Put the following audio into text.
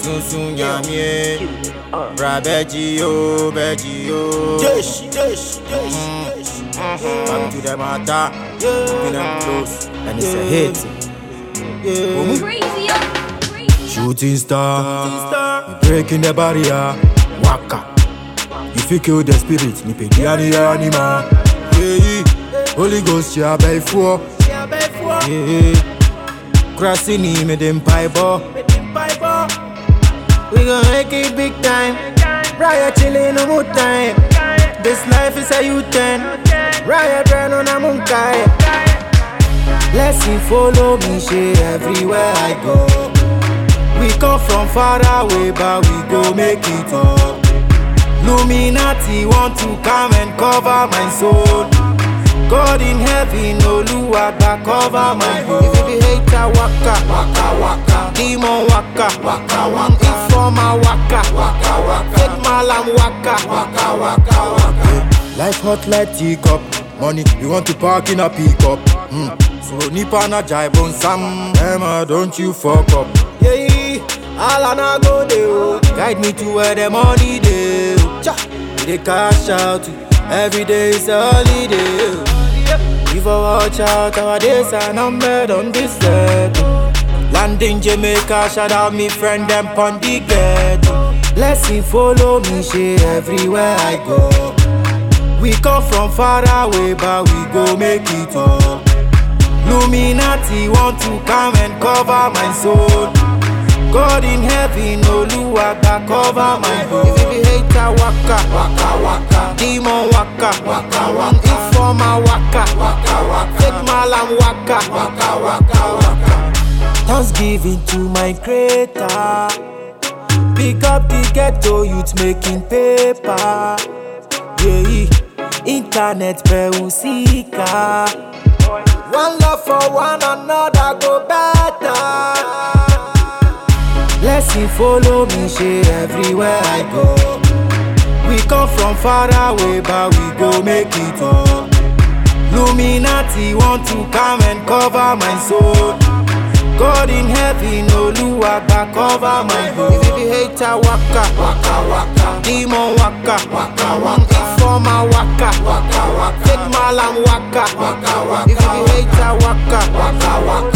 sunsun nyamie. Bra beji yo. Come to the matter, keeping them close, and it's a hit. Crazy. Shooting star, you breaking the barrier. Waka, you feel kill the spirit, ni pe di anima. Yeah, Holy Ghost, ya bay for. Yeah, crossing me, me dem piper. We gon' make it big time. Riot chillin' no more time. This life is a U-turn. Riot run on a moonkai. Blessing follow me, shit everywhere I go. We come from far away, but we go make it up. Illuminati want to come and cover my soul. God in heaven, Oluwagba cover my home. If you hater, waka. Demon waka. Informer waka. Fake malam waka. Life hot like teacup. Money, you want to park in a pickup. So nipa na jive on Sam. Emma, don't you fuck up. Yeah, all I na go there. Guide me to where the money dey. We dey cash out. Every day is a holiday. If I watch out, our days are numbered on this earth. Landing Jamaica, shout out me friend them pon the ghetto. Blessing follow me, shit everywhere I go. We come from far away, but we go make it up. Illuminati want to come and cover my soul. God in heaven, Oluwagba cover my home. If you hater, waka. Demon waka. Informer waka. Fake malam waka. Thanksgiving to my creator. Pick up the ghetto youth making paper. Yeah, internet peusika. One love for one another go better. Blessing follow me, shit everywhere I go. We come from far away, but we go make it up. Illuminati want to come and cover my soul. God in heaven, Oluwagba cover my home. If you hater, waka. Demon waka. Informer waka. Fake malam waka. If you hater, waka.